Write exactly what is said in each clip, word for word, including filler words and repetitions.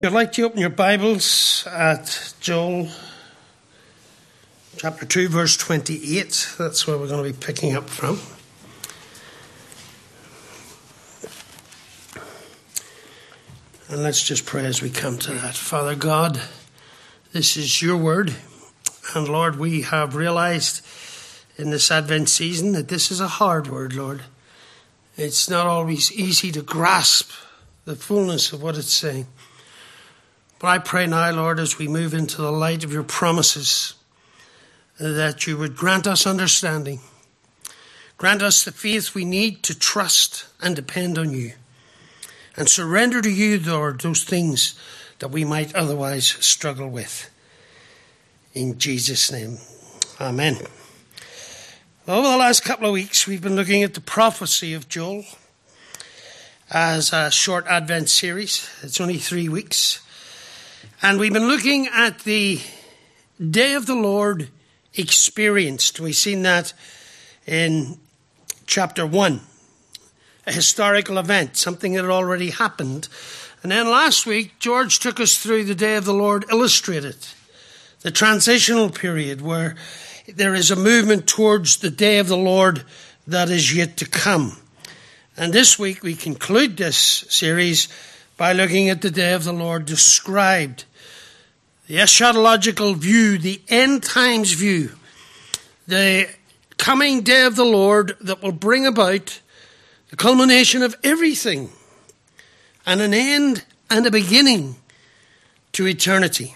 I'd like to open your Bibles at Joel chapter two, verse twenty-eight. That's where we're going to be picking up from. And let's just pray as we come to that. Father God, this is your word. And Lord, we have realized in this Advent season that this is a hard word, Lord. It's not always easy to grasp the fullness of what it's saying. But I pray now, Lord, as we move into the light of your promises, that you would grant us understanding. Grant us the faith we need to trust and depend on you. And surrender to you, Lord, those things that we might otherwise struggle with. In Jesus' name, amen. Over the last couple of weeks, we've been looking at the prophecy of Joel as a short Advent series. It's only three weeks. And we've been looking at the day of the Lord experienced. We've seen that in chapter one, a historical event, something that had already happened. And then last week, George took us through the day of the Lord illustrated, the transitional period where there is a movement towards the day of the Lord that is yet to come. And this week we conclude this series by looking at the day of the Lord described. The eschatological view, the end times view, the coming day of the Lord that will bring about the culmination of everything and an end and a beginning to eternity.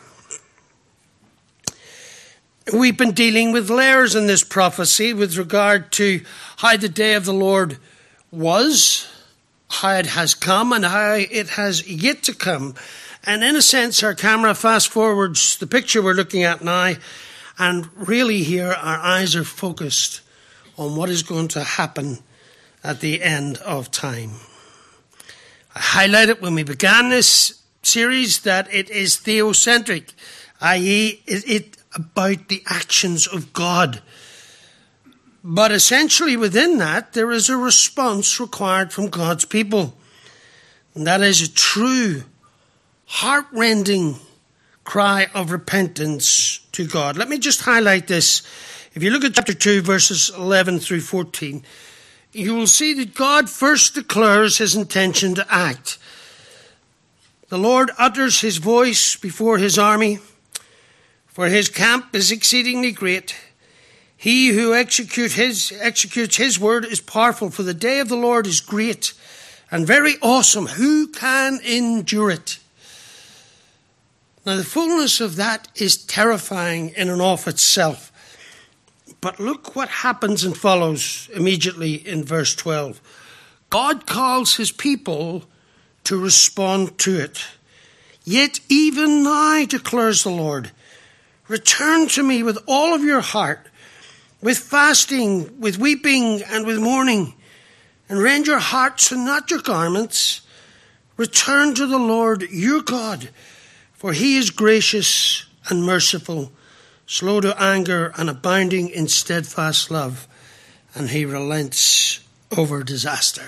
We've been dealing with layers in this prophecy with regard to how the day of the Lord was, how it has come, and how it has yet to come. And in a sense, our camera fast forwards the picture we're looking at now, and really here our eyes are focused on what is going to happen at the end of time. I highlighted when we began this series that it is theocentric, that is it, it about the actions of God. But essentially within that, there is a response required from God's people. And that is a true, heart-rending cry of repentance to God. Let me just highlight this. If you look at chapter two, verses eleven through fourteen, you will see that God first declares his intention to act. The Lord utters his voice before his army, for his camp is exceedingly great. He who execute his, executes his word is powerful, for the day of the Lord is great and very awesome. Who can endure it? Now, the fullness of that is terrifying in and of itself. But look what happens and follows immediately in verse twelve. God calls his people to respond to it. Yet even now, declares the Lord, return to me with all of your heart, with fasting, with weeping, and with mourning, and rend your hearts and not your garments. Return to the Lord your God, for he is gracious and merciful, slow to anger and abounding in steadfast love, and he relents over disaster.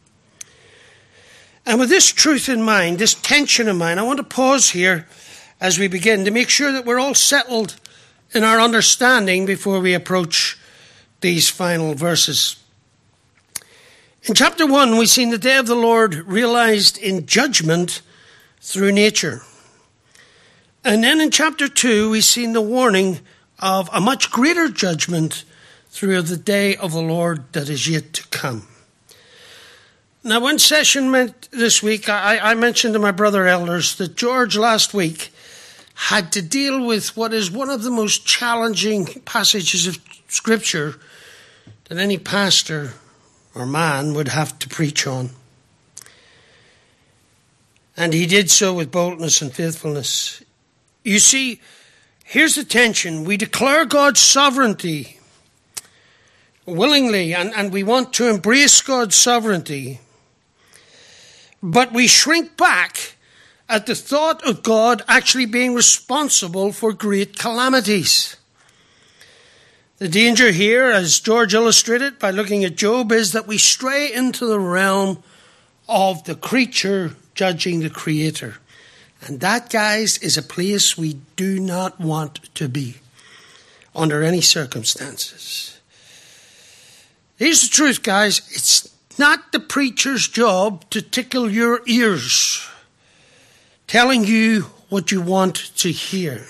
And with this truth in mind, this tension in mind, I want to pause here as we begin to make sure that we're all settled in our understanding before we approach these final verses. In chapter one, we've seen the day of the Lord realized in judgment through nature. And then in chapter two, we've seen the warning of a much greater judgment through the day of the Lord that is yet to come. Now, one session meant this week, I, I mentioned to my brother elders that George last week had to deal with what is one of the most challenging passages of Scripture that any pastor or man would have to preach on. And he did so with boldness and faithfulness. You see, here's the tension. We declare God's sovereignty willingly, and, and we want to embrace God's sovereignty. But we shrink back at the thought of God actually being responsible for great calamities. The danger here, as George illustrated by looking at Job, is that we stray into the realm of the creature judging the Creator. And that, guys, is a place we do not want to be under any circumstances. Here's the truth, guys. It's not the preacher's job to tickle your ears, telling you what you want to hear.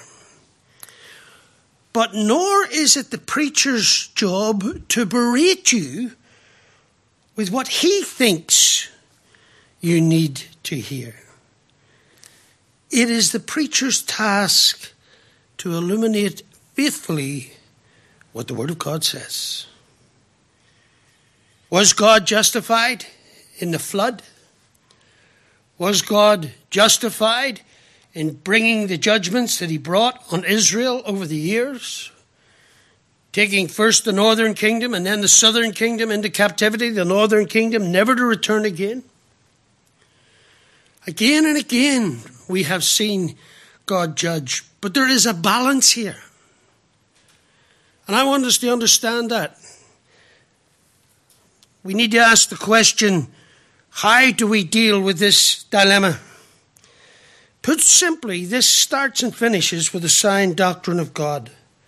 But nor is it the preacher's job to berate you with what he thinks you need to hear. It is the preacher's task to illuminate faithfully what the Word of God says. Was God justified in the flood? Was God justified in bringing the judgments that he brought on Israel over the years? Taking first the northern kingdom and then the southern kingdom into captivity, the northern kingdom never to return again? Again and again we have seen God judge, but there is a balance here. And I want us to understand that. We need to ask the question, how do we deal with this dilemma? Put simply, this starts and finishes with the sound doctrine of God.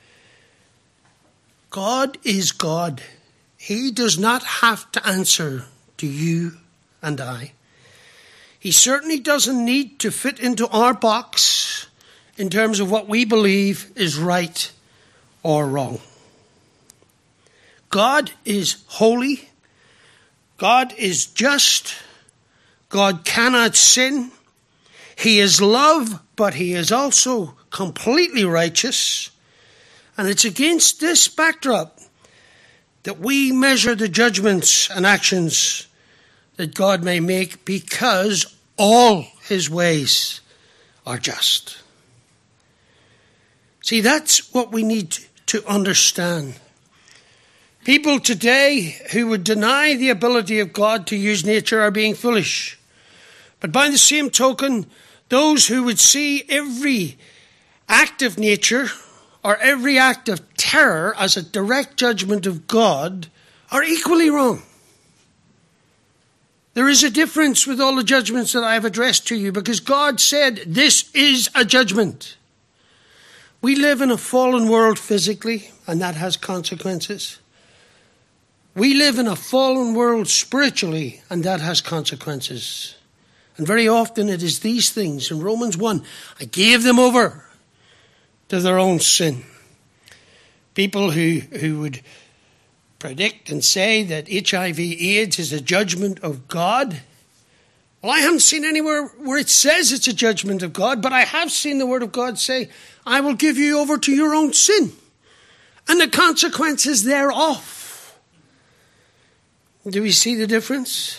God is God. He does not have to answer to you and I. He certainly doesn't need to fit into our box in terms of what we believe is right or wrong. God is holy. God is just. God cannot sin. He is love, but he is also completely righteous. And it's against this backdrop that we measure the judgments and actions that God may make, because all his ways are just. See, that's what we need to understand. People today who would deny the ability of God to use nature are being foolish. But by the same token, those who would see every act of nature or every act of terror as a direct judgment of God are equally wrong. There is a difference with all the judgments that I have addressed to you, because God said this is a judgment. We live in a fallen world physically, and that has consequences. We live in a fallen world spiritually, and that has consequences. And very often it is these things. In Romans one, I gave them over to their own sin. People who, who would predict and say that H I V AIDS is a judgment of God. Well, I haven't seen anywhere where it says it's a judgment of God, but I have seen the Word of God say, I will give you over to your own sin and the consequences thereof. Do we see the difference?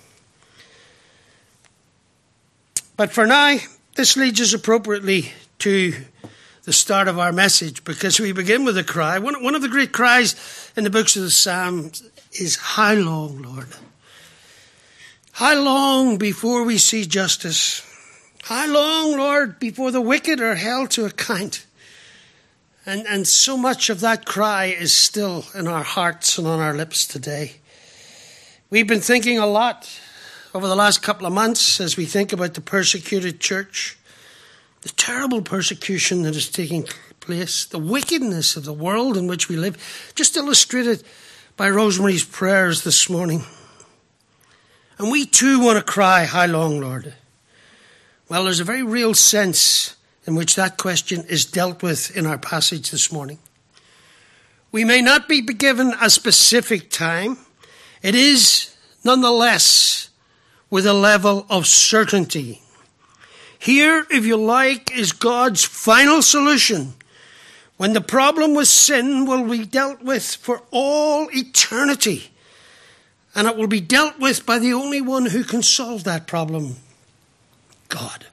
But for now, this leads us appropriately to the start of our message, because we begin with a cry. One, one of the great cries in the books of the Psalms is, how long, Lord? How long before we see justice? How long, Lord, before the wicked are held to account? And, and so much of that cry is still in our hearts and on our lips today. We've been thinking a lot over the last couple of months as we think about the persecuted church, the terrible persecution that is taking place, the wickedness of the world in which we live, just illustrated by Rosemary's prayers this morning. And we too want to cry, how long, Lord? Well, there's a very real sense in which that question is dealt with in our passage this morning. We may not be given a specific time. It is, nonetheless, with a level of certainty. Here, if you like, is God's final solution when the problem with sin will be dealt with for all eternity. And it will be dealt with by the only one who can solve that problem, God.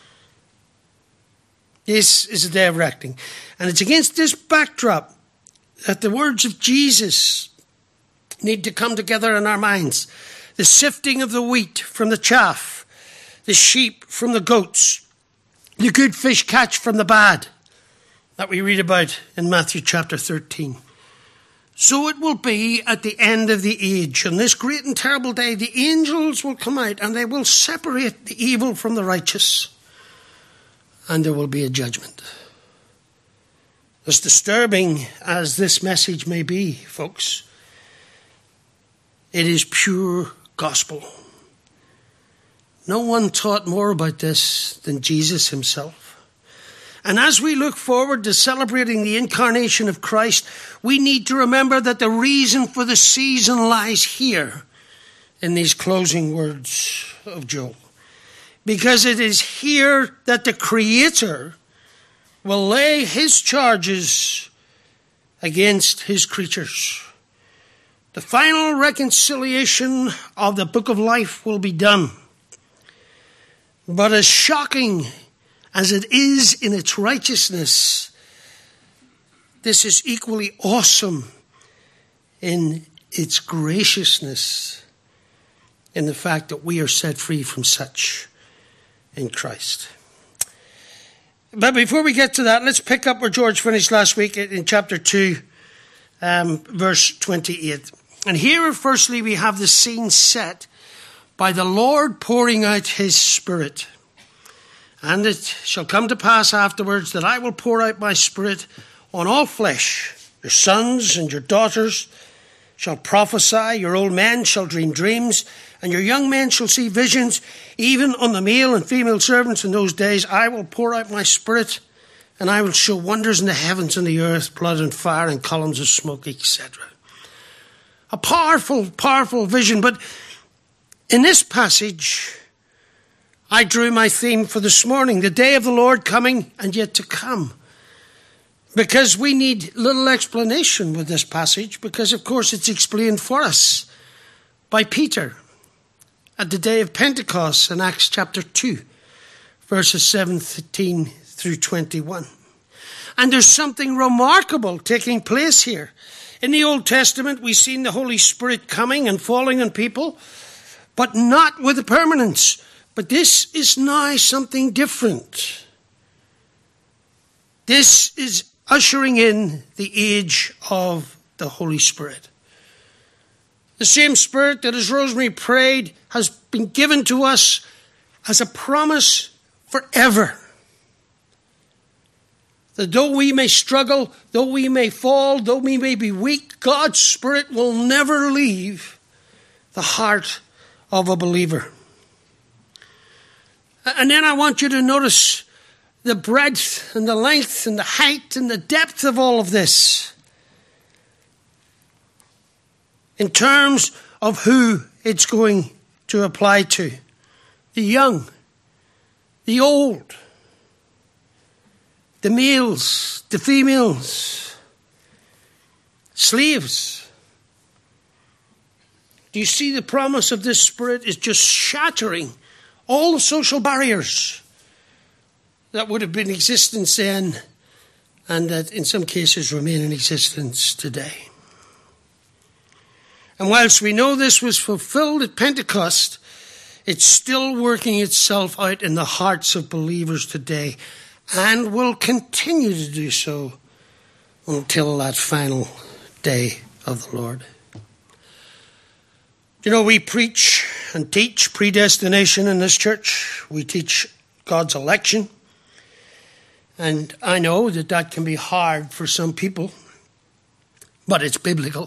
This is a day of reckoning. And it's against this backdrop that the words of Jesus need to come together in our minds. The sifting of the wheat from the chaff, the sheep from the goats, the good fish catch from the bad, that we read about in Matthew chapter thirteen. So it will be at the end of the age. On this great and terrible day, the angels will come out and they will separate the evil from the righteous. and there will be a judgment. As disturbing as this message may be, folks, it is pure gospel. No one taught more about this than Jesus himself. And as we look forward to celebrating the incarnation of Christ, we need to remember that the reason for the season lies here in these closing words of Joel. Because it is here that the Creator will lay his charges against his creatures. The final reconciliation of the book of life will be done. But as shocking as it is in its righteousness, this is equally awesome in its graciousness, in the fact that we are set free from such in Christ. But before we get to that, let's pick up where George finished last week in chapter two, um, verse twenty-eight. And here, firstly, we have the scene set by the Lord pouring out his Spirit. And it shall come to pass afterwards that I will pour out my Spirit on all flesh. Your sons and your daughters shall prophesy, your old men shall dream dreams, and your young men shall see visions. Even on the male and female servants in those days I will pour out my Spirit, and I will show wonders in the heavens and the earth, blood and fire and columns of smoke, et cetera. A powerful, powerful vision. But in this passage, I drew my theme for this morning, the day of the Lord coming and yet to come. Because we need little explanation with this passage, because of course it's explained for us by Peter at the day of Pentecost in Acts chapter two, verses seventeen through twenty-one. And there's something remarkable taking place here. In the Old Testament, we've seen the Holy Spirit coming and falling on people, but not with a permanence. But this is now something different. This is ushering in the age of the Holy Spirit. The same Spirit that, as Rosemary prayed, has been given to us as a promise forever. That though we may struggle, though we may fall, though we may be weak, God's Spirit will never leave the heart of a believer. And then I want you to notice the breadth and the length and the height and the depth of all of this in terms of who it's going to apply to. The young, the old, the males, the females, slaves. Do you see the promise of this Spirit is just shattering all the social barriers that would have been in existence then and that in some cases remain in existence today. And whilst we know this was fulfilled at Pentecost, it's still working itself out in the hearts of believers today and will continue to do so until that final day of the Lord. You know, we preach and teach predestination in this church. We teach God's election. And I know that that can be hard for some people, but it's biblical.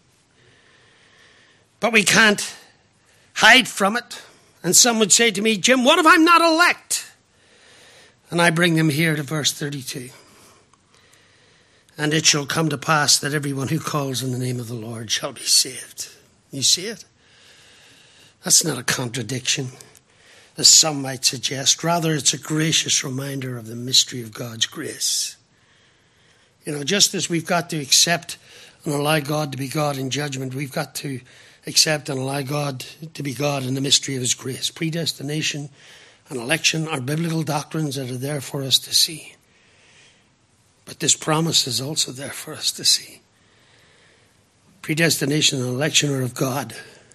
But we can't hide from it. And some would say to me, Jim, what if I'm not elect? And I bring them here to verse thirty-two. And it shall come to pass that everyone who calls on the name of the Lord shall be saved. You see it? That's not a contradiction, as some might suggest. Rather, it's a gracious reminder of the mystery of God's grace. You know, just as we've got to accept and allow God to be God in judgment, we've got to accept and allow God to be God in the mystery of his grace. Predestination and election are biblical doctrines that are there for us to see. But this promise is also there for us to see. Predestination and election are of God.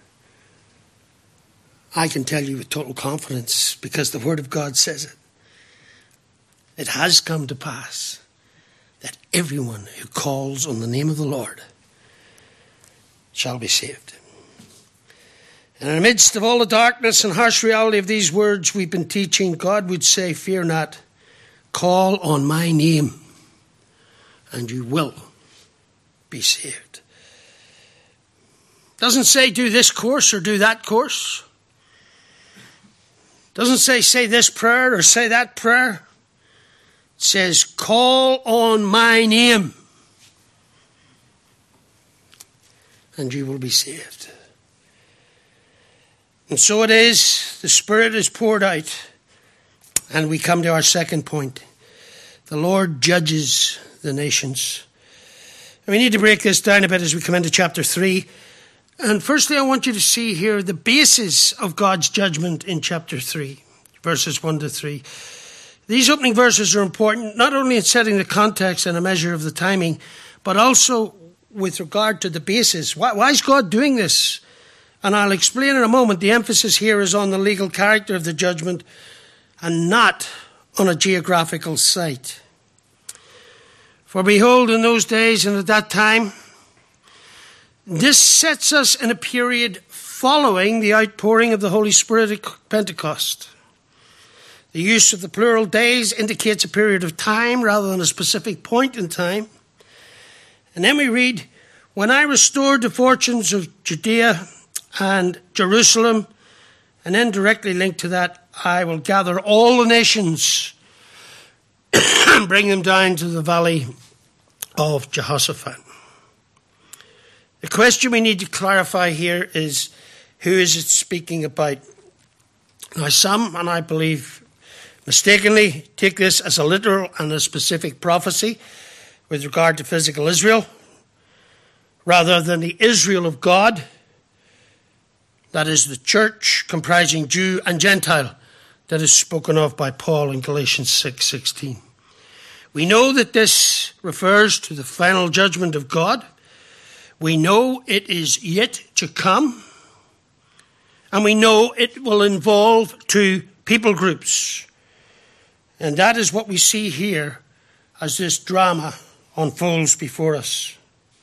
I can tell you with total confidence because the Word of God says it. It has come to pass that everyone who calls on the name of the Lord shall be saved. And in the midst of all the darkness and harsh reality of these words we've been teaching, God would say, fear not, call on my name, and you will be saved. Doesn't say do this course or do that course. Doesn't say say this prayer or say that prayer. It says call on my name, and you will be saved. And so it is, the Spirit is poured out. And we come to our second point. The Lord judges the nations. And we need to break this down a bit as we come into chapter three. And firstly, I want you to see here the basis of God's judgment in chapter three, verses one to three. These opening verses are important, not only in setting the context and a measure of the timing, but also with regard to the basis. Why, why is God doing this? And I'll explain in a moment. The emphasis here is on the legal character of the judgment and not on a geographical site. For behold, in those days and at that time, this sets us in a period following the outpouring of the Holy Spirit at Pentecost. The use of the plural days indicates a period of time rather than a specific point in time. And then we read, when I restored the fortunes of Judea and Jerusalem, and then directly linked to that, I will gather all the nations and bring them down to the valley of Jehoshaphat. The question we need to clarify here is, who is it speaking about? Now, some, and I believe mistakenly, take this as a literal and a specific prophecy with regard to physical Israel, rather than the Israel of God, that is the church comprising Jew and Gentile, that is spoken of by Paul in Galatians six sixteen. We know that this refers to the final judgment of God. We know it is yet to come. And we know it will involve two people groups. And that is what we see here as this drama unfolds before us.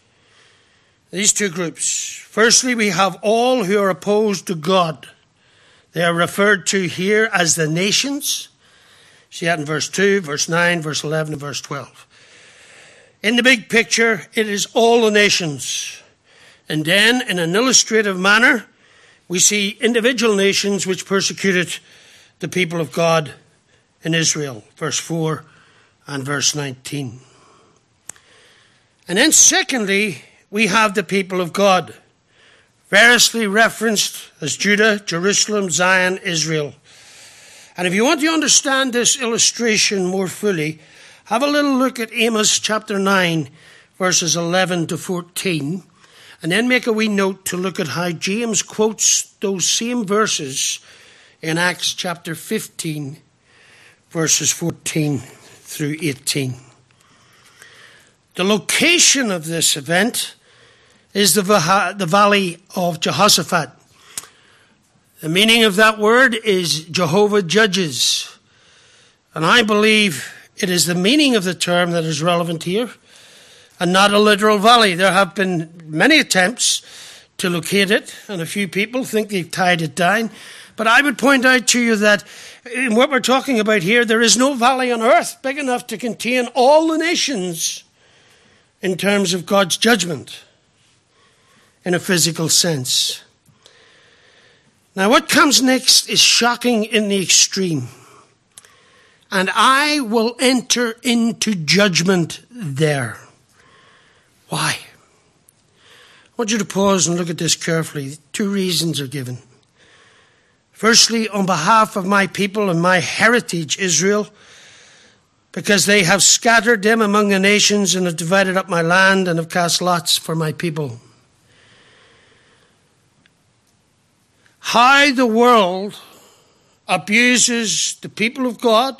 These two groups. Firstly, we have all who are opposed to God. They are referred to here as the nations. See that in verse two, verse nine, verse eleven, and verse twelve. In the big picture, it is all the nations. And then, in an illustrative manner, we see individual nations which persecuted the people of God in Israel. Verse four and verse nineteen. And then secondly, we have the people of God, variously referenced as Judah, Jerusalem, Zion, Israel. And if you want to understand this illustration more fully, have a little look at Amos chapter nine, verses eleven to fourteen, and then make a wee note to look at how James quotes those same verses in Acts chapter fifteen, verses fourteen through eighteen. The location of this event is the, the valley of Jehoshaphat. The meaning of that word is Jehovah judges. And I believe it is the meaning of the term that is relevant here, and not a literal valley. There have been many attempts to locate it, and a few people think they've tied it down. But I would point out to you that in what we're talking about here, there is no valley on earth big enough to contain all the nations in terms of God's judgment in a physical sense. Now, what comes next is shocking in the extreme. And I will enter into judgment there. Why? I want you to pause and look at this carefully. Two reasons are given. Firstly, on behalf of my people and my heritage, Israel, because they have scattered them among the nations and have divided up my land and have cast lots for my people. How the world abuses the people of God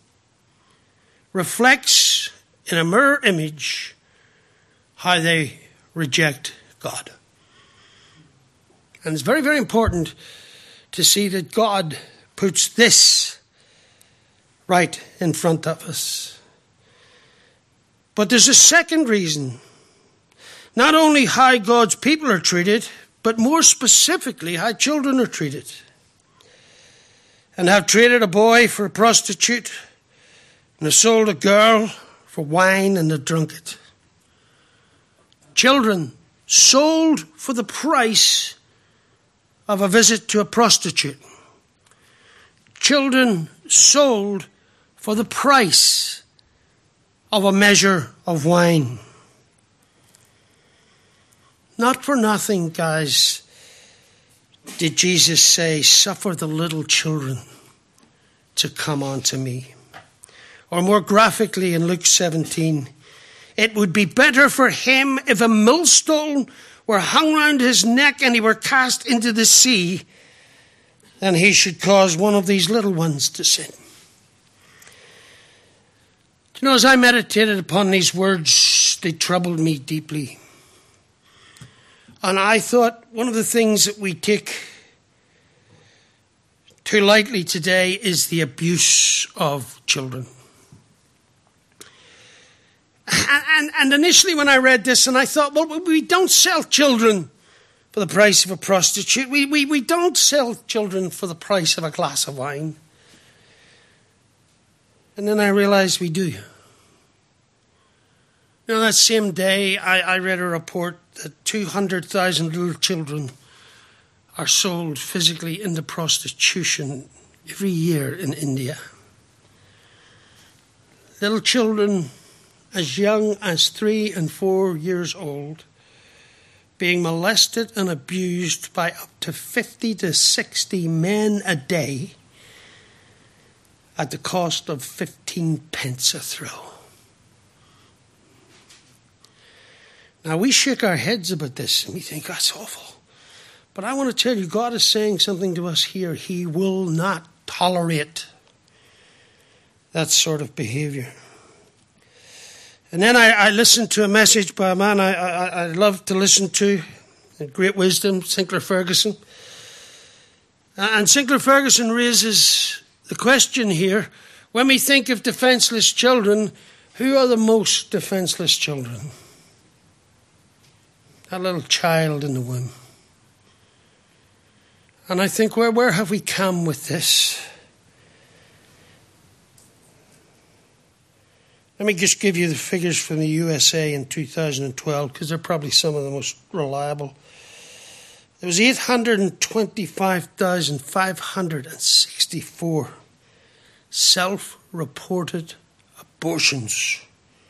reflects in a mirror image how they reject God. And it's very, very important to see that God puts this right in front of us. But there's a second reason. Not only how God's people are treated, but more specifically how children are treated. And have traded a boy for a prostitute, And they sold a girl for wine and they drunk it. Children sold for the price of a visit to a prostitute. Children sold for the price of a measure of wine. Not for nothing, guys, did Jesus say, "Suffer the little children to come unto me." Or more graphically in Luke seventeen, it would be better for him if a millstone were hung round his neck and he were cast into the sea than he should cause one of these little ones to sin. You know, as I meditated upon these words, they troubled me deeply. And I thought one of the things that we take too lightly today is the abuse of children. And, and, and initially when I read this, and I thought, well, we don't sell children for the price of a prostitute. We, we, we don't sell children for the price of a glass of wine. And then I realized we do. You know, that same day, I, I read a report that two hundred thousand little children are sold physically into prostitution every year in India. Little children as young as three and four years old being molested and abused by up to fifty to sixty men a day at the cost of fifteen pence a throw. Now, we shake our heads about this and we think, that's awful. But I want to tell you, God is saying something to us here. He will not tolerate that sort of behavior. And then I, I listened to a message by a man I, I, I love to listen to, great wisdom, Sinclair Ferguson. And Sinclair Ferguson raises the question here, when we think of defenseless children, who are the most defenseless children? That little child in the womb. And I think, where, where have we come with this? Let me just give you the figures from the U S A in two thousand twelve, because they're probably some of the most reliable. There was eight hundred twenty-five thousand five hundred sixty-four self-reported abortions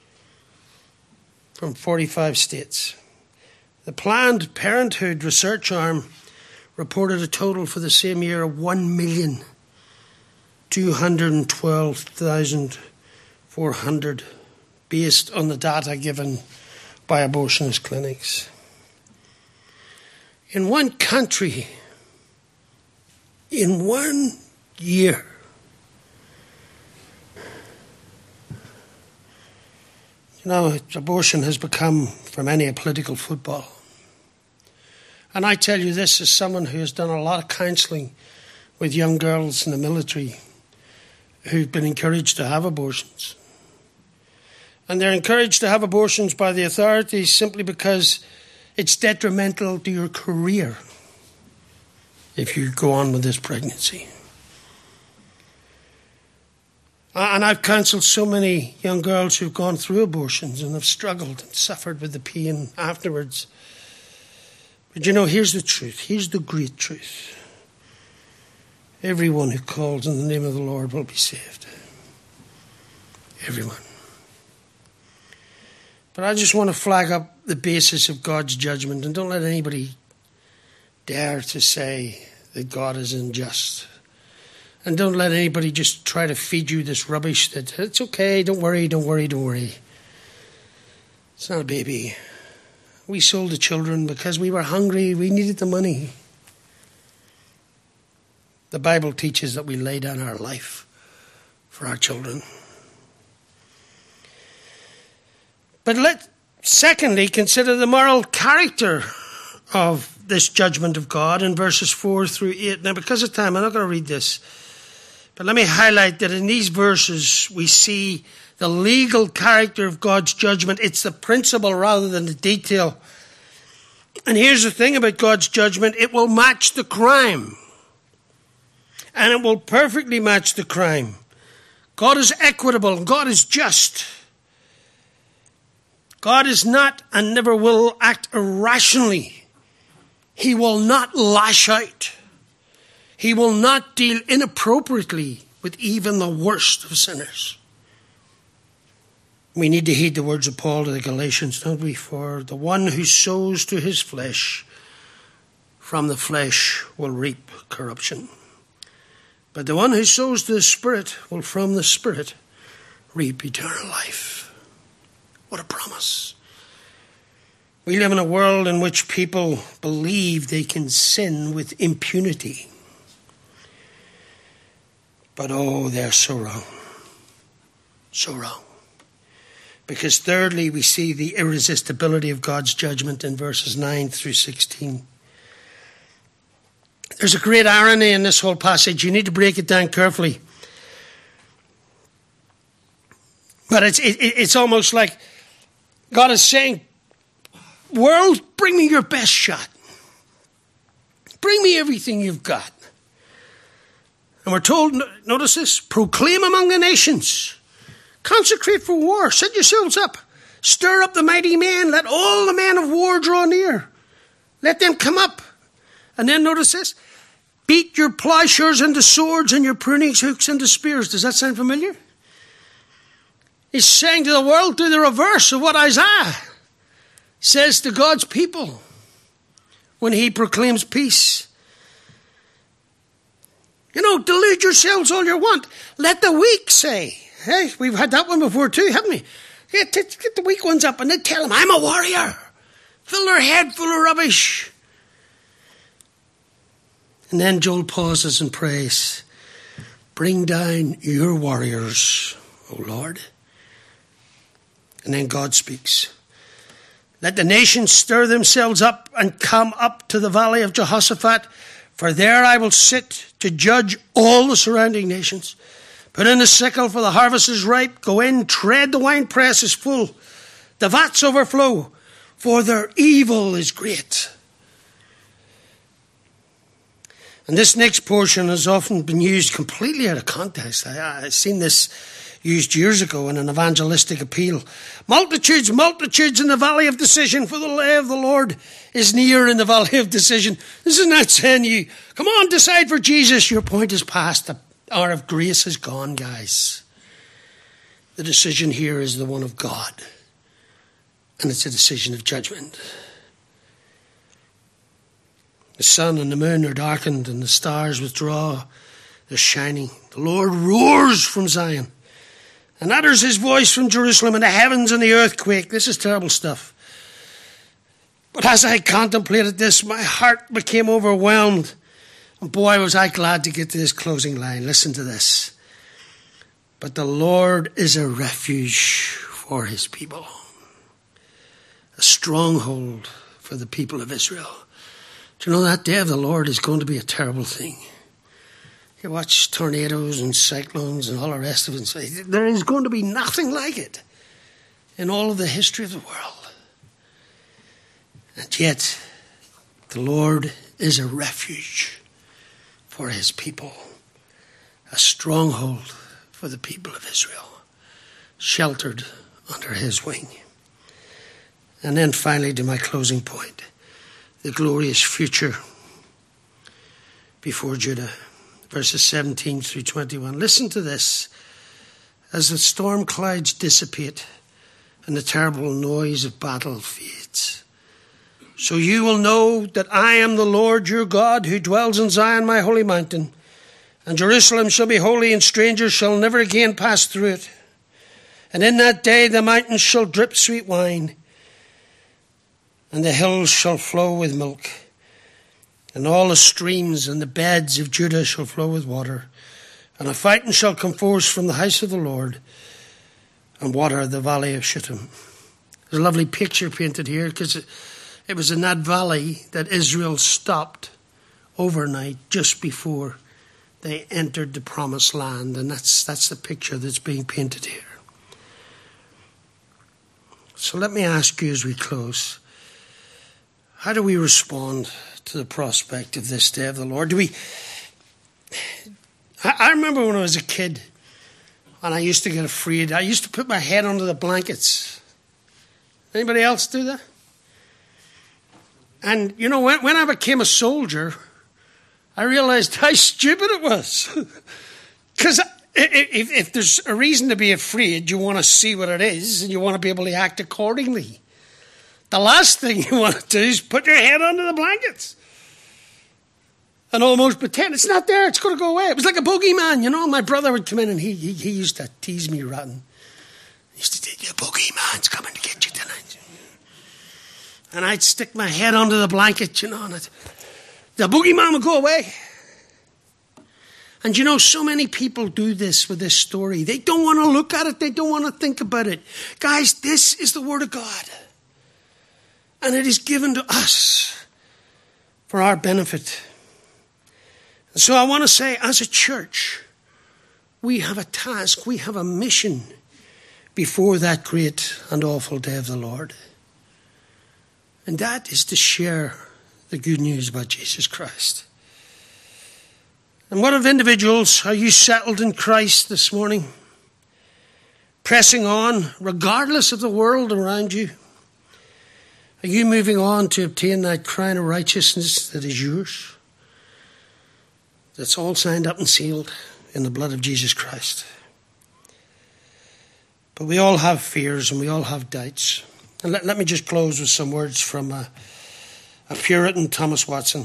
from forty-five states. The Planned Parenthood research arm reported a total for the same year of one million two hundred twelve thousand four hundred based on the data given by abortionist clinics. In one country, in one year, you know, abortion has become for many a political football. And I tell you this as someone who has done a lot of counselling with young girls in the military who've been encouraged to have abortions. And they're encouraged to have abortions by the authorities simply because it's detrimental to your career if you go on with this pregnancy. And I've counselled so many young girls who've gone through abortions and have struggled and suffered with the pain afterwards. But you know, here's the truth. Here's the great truth. Everyone who calls on the name of the Lord will be saved. Everyone. But I just want to flag up the basis of God's judgment, and don't let anybody dare to say that God is unjust. And don't let anybody just try to feed you this rubbish that it's okay, don't worry, don't worry, don't worry. It's not a baby. We sold the children because we were hungry, we needed the money. The Bible teaches that we lay down our life for our children. But let, secondly, consider the moral character of this judgment of God in verses four through eight. Now, because of time, I'm not going to read this. But let me highlight that in these verses, we see the legal character of God's judgment. It's the principle rather than the detail. And here's the thing about God's judgment. It will match the crime. And it will perfectly match the crime. God is equitable. God is just. God is not and never will act irrationally. He will not lash out. He will not deal inappropriately with even the worst of sinners. We need to heed the words of Paul to the Galatians, don't we? For the one who sows to his flesh, from the flesh will reap corruption. But the one who sows to the Spirit will from the Spirit reap eternal life. What a promise. We live in a world in which people believe they can sin with impunity. But oh, they're so wrong. So wrong. Because thirdly, we see the irresistibility of God's judgment in verses nine through sixteen. There's a great irony in this whole passage. You need to break it down carefully. But it's it, it's almost like God is saying, world, bring me your best shot. Bring me everything you've got. And we're told, notice this, proclaim among the nations. Consecrate for war. Set yourselves up. Stir up the mighty men. Let all the men of war draw near. Let them come up. And then notice this. Beat your plowshares into swords and your pruning hooks into spears. Does that sound familiar? He's saying to the world, do the reverse of what Isaiah says to God's people when he proclaims peace. You know, delude yourselves all you want. Let the weak say. Hey, we've had that one before too, haven't we? Get, get the weak ones up and they tell them, I'm a warrior. Fill their head full of rubbish. And then Joel pauses and prays, bring down your warriors, O Lord. And then God speaks. Let the nations stir themselves up and come up to the valley of Jehoshaphat, for there I will sit to judge all the surrounding nations. Put in the sickle, for the harvest is ripe. Go in, tread, the winepress is full. The vats overflow, for their evil is great. And this next portion has often been used completely out of context. I, I've seen this used years ago in an evangelistic appeal. Multitudes, multitudes in the valley of decision, for the day of the Lord is near in the valley of decision. This is not saying you, come on, decide for Jesus. Your point is past. The hour of grace is gone, guys. The decision here is the one of God. And it's a decision of judgment. The sun and the moon are darkened and the stars withdraw their shining. The Lord roars from Zion and utters his voice from Jerusalem, and the heavens and the earth quake. This is terrible stuff. But as I contemplated this, my heart became overwhelmed. And boy, was I glad to get to this closing line. Listen to this. But the Lord is a refuge for his people, a stronghold for the people of Israel. Do you know that day of the Lord is going to be a terrible thing? You watch tornadoes and cyclones and all the rest of it and say, there is going to be nothing like it in all of the history of the world. And yet, the Lord is a refuge for his people, a stronghold for the people of Israel, sheltered under his wing. And then finally to my closing point, the glorious future before Judah. Verses seventeen through twenty-one. Listen to this. As the storm clouds dissipate and the terrible noise of battle fades, so you will know that I am the Lord your God, who dwells in Zion, my holy mountain. And Jerusalem shall be holy, and strangers shall never again pass through it. And in that day the mountains shall drip sweet wine, and the hills shall flow with milk. And all the streams and the beds of Judah shall flow with water. And a fountain shall come forth from the house of the Lord, and water the valley of Shittim. There's a lovely picture painted here, because it, it was in that valley that Israel stopped overnight just before they entered the promised land. And that's, that's the picture that's being painted here. So let me ask you as we close, how do we respond to the prospect of this day of the Lord? Do we? I, I remember when I was a kid, And I used to get afraid. I used to put my head under the blankets. Anybody else do that? And, you know, when, when I became a soldier, I realized how stupid it was. Because if, if there's a reason to be afraid, you want to see what it is and you want to be able to act accordingly. The last thing you want to do is put your head under the blankets and almost pretend it's not there, it's going to go away. It was like a bogeyman, you know. My brother would come in and he, he, he used to tease me rotten. He used to say, the bogeyman's coming to get you tonight. And I'd stick my head under the blanket, you know, and I'd, the boogeyman would go away. And you know, so many people do this with this story. They don't want to look at it. They don't want to think about it. Guys, this is the Word of God. And it is given to us for our benefit. And so I want to say, as a church, we have a task, we have a mission before that great and awful day of the Lord. And that is to share the good news about Jesus Christ. And what of individuals? Are you settled in Christ this morning? Pressing on, regardless of the world around you? Are you moving on to obtain that crown of righteousness that is yours? That's all signed up and sealed in the blood of Jesus Christ. But we all have fears and we all have doubts. And let, let me just close with some words from a, a Puritan, Thomas Watson.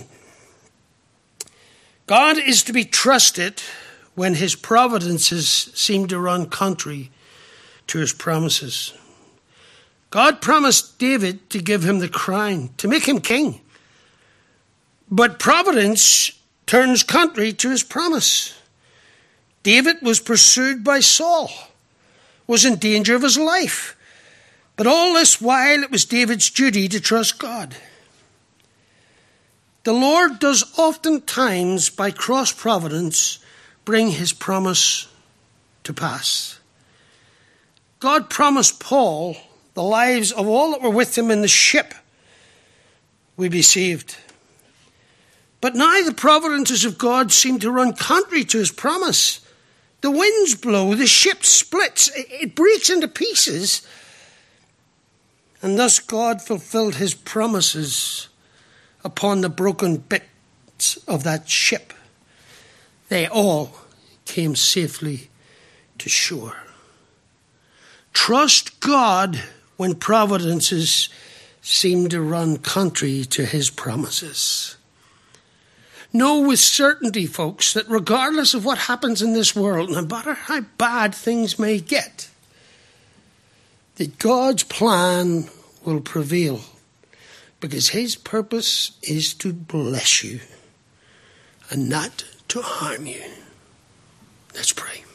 God is to be trusted when his providences seem to run contrary to his promises. God promised David to give him the crown, to make him king. But providence turns contrary to his promise. David was pursued by Saul, was in danger of his life. But all this while, it was David's duty to trust God. The Lord does oftentimes, by cross-providence, bring his promise to pass. God promised Paul the lives of all that were with him in the ship would be saved. But now the providences of God seem to run contrary to his promise. The winds blow, the ship splits, it breaks into pieces. And thus God fulfilled his promises upon the broken bits of that ship. They all came safely to shore. Trust God when providences seem to run contrary to his promises. Know with certainty, folks, that regardless of what happens in this world, no matter how bad things may get, that God's plan will prevail, because his purpose is to bless you and not to harm you. Let's pray.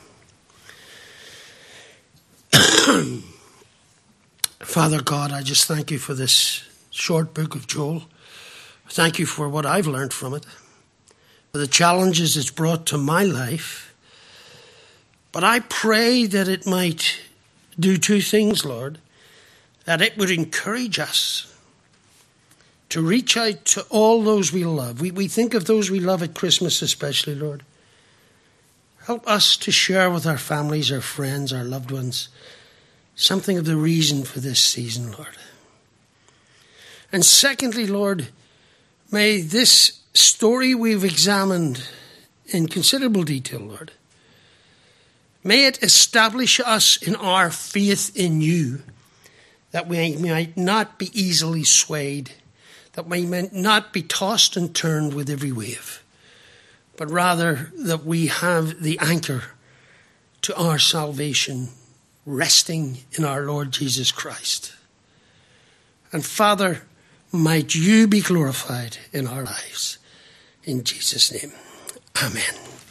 Father God, I just thank you for this short book of Joel. Thank you for what I've learned from it, for the challenges it's brought to my life. But I pray that it might do two things, Lord, that it would encourage us to reach out to all those we love. We, we think of those we love at Christmas especially, Lord. Help us to share with our families, our friends, our loved ones, something of the reason for this season, Lord. And secondly, Lord, may this story we've examined in considerable detail, Lord, may it establish us in our faith in you, that we might not be easily swayed, that we might not be tossed and turned with every wave, but rather that we have the anchor to our salvation resting in our Lord Jesus Christ. And Father, might you be glorified in our lives. In Jesus' name, amen.